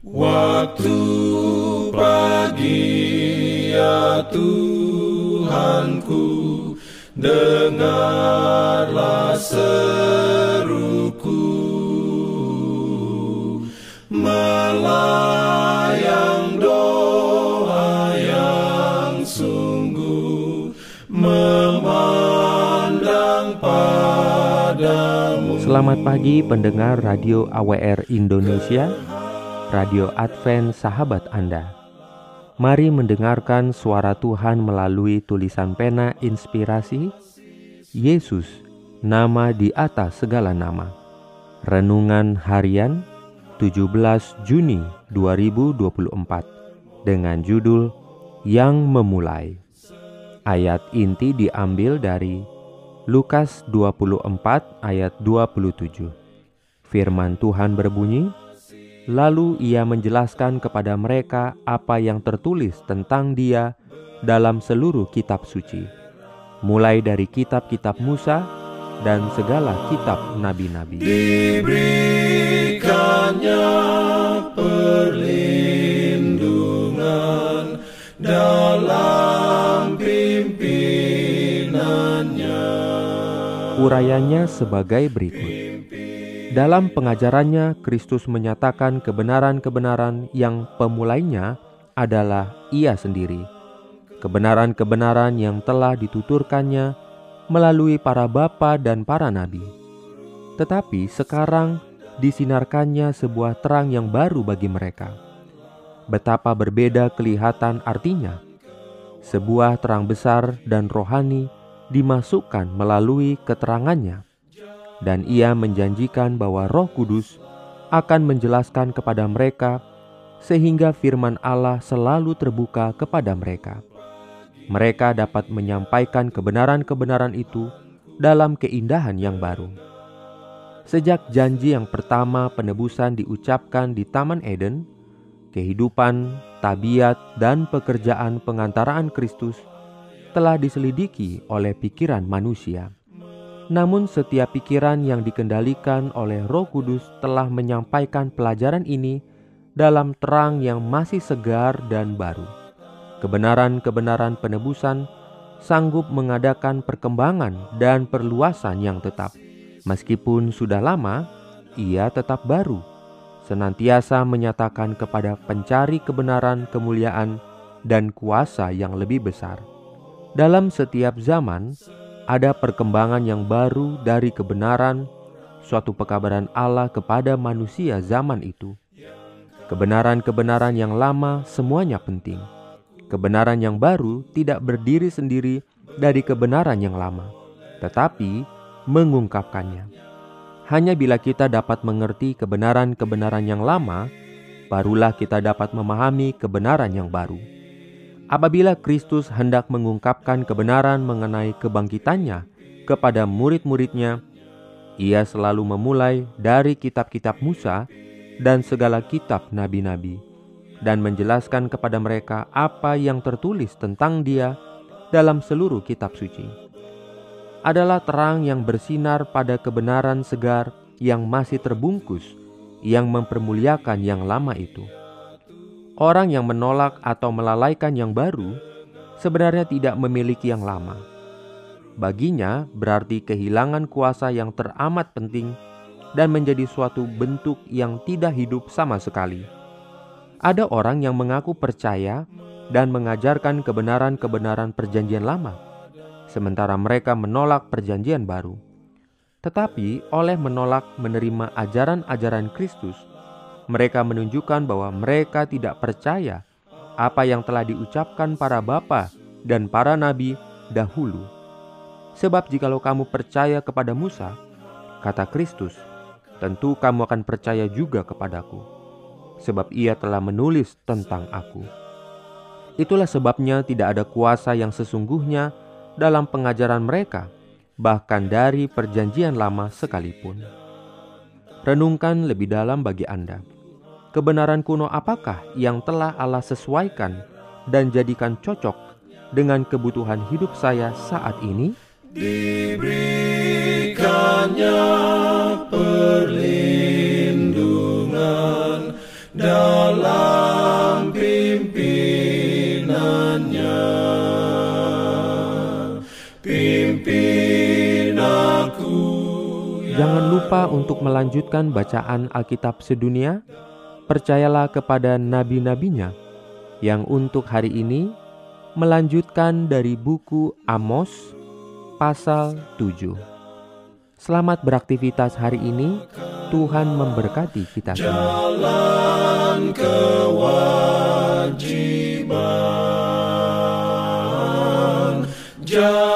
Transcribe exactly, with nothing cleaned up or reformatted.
Waktu pagi ya Tuhanku, dengarlah seruku, melayang doa yang sungguh, memandang padamu. Selamat pagi pendengar Radio A W R Indonesia, Radio Advent sahabat Anda. Mari mendengarkan suara Tuhan melalui tulisan pena inspirasi Yesus, nama di atas segala nama. Renungan harian tujuh belas Juni dua ribu dua puluh empat dengan judul Yang Memulai. Ayat inti diambil dari Lukas dua puluh empat ayat dua puluh tujuh. Firman Tuhan berbunyi, lalu ia menjelaskan kepada mereka apa yang tertulis tentang dia dalam seluruh kitab suci, mulai dari kitab-kitab Musa dan segala kitab nabi-nabi. Diberikannya perlindungan dalam pimpinannya. Urayanya sebagai berikut. Dalam pengajarannya, Kristus menyatakan kebenaran-kebenaran yang pemulainya adalah Ia sendiri. Kebenaran-kebenaran yang telah dituturkannya melalui para bapa dan para nabi. Tetapi sekarang disinarkannya sebuah terang yang baru bagi mereka. Betapa berbeda kelihatan artinya. Sebuah terang besar dan rohani dimasukkan melalui keterangannya. Dan ia menjanjikan bahwa Roh Kudus akan menjelaskan kepada mereka sehingga firman Allah selalu terbuka kepada mereka. Mereka dapat menyampaikan kebenaran-kebenaran itu dalam keindahan yang baru. Sejak janji yang pertama penebusan diucapkan di Taman Eden, kehidupan, tabiat, dan pekerjaan pengantaraan Kristus telah diselidiki oleh pikiran manusia. Namun setiap pikiran yang dikendalikan oleh Roh Kudus telah menyampaikan pelajaran ini dalam terang yang masih segar dan baru. Kebenaran-kebenaran penebusan sanggup mengadakan perkembangan dan perluasan yang tetap. Meskipun sudah lama, ia tetap baru, senantiasa menyatakan kepada pencari kebenaran, kemuliaan, dan kuasa yang lebih besar. Dalam setiap zaman, ada perkembangan yang baru dari kebenaran, suatu pekabaran Allah kepada manusia zaman itu. Kebenaran-kebenaran yang lama semuanya penting. Kebenaran yang baru tidak berdiri sendiri dari kebenaran yang lama, tetapi mengungkapkannya. Hanya bila kita dapat mengerti kebenaran-kebenaran yang lama, barulah kita dapat memahami kebenaran yang baru. Apabila Kristus hendak mengungkapkan kebenaran mengenai kebangkitannya kepada murid-muridnya, ia selalu memulai dari kitab-kitab Musa dan segala kitab nabi-nabi, dan menjelaskan kepada mereka apa yang tertulis tentang dia dalam seluruh kitab suci. Adalah terang yang bersinar pada kebenaran segar yang masih terbungkus, yang mempermuliakan yang lama itu. Orang yang menolak atau melalaikan yang baru sebenarnya tidak memiliki yang lama. Baginya berarti kehilangan kuasa yang teramat penting dan menjadi suatu bentuk yang tidak hidup sama sekali. Ada orang yang mengaku percaya dan mengajarkan kebenaran-kebenaran perjanjian lama, sementara mereka menolak perjanjian baru. Tetapi oleh menolak menerima ajaran-ajaran Kristus, mereka menunjukkan bahwa mereka tidak percaya apa yang telah diucapkan para bapa dan para nabi dahulu. Sebab jikalau kamu percaya kepada Musa, kata Kristus, tentu kamu akan percaya juga kepadaku, sebab ia telah menulis tentang aku. Itulah sebabnya tidak ada kuasa yang sesungguhnya dalam pengajaran mereka, bahkan dari perjanjian lama sekalipun. Renungkan lebih dalam bagi Anda. Kebenaran kuno apakah yang telah Allah sesuaikan dan jadikan cocok dengan kebutuhan hidup saya saat ini? Diberikannya perlindungan dalam pimpinannya. Pimpin aku, Jangan lupa untuk melanjutkan bacaan Alkitab sedunia. Percayalah kepada nabi-nabinya yang untuk hari ini melanjutkan dari buku Amos pasal tujuh. Selamat beraktivitas hari ini. Tuhan memberkati kita semua. jalan kewajiban. Jalan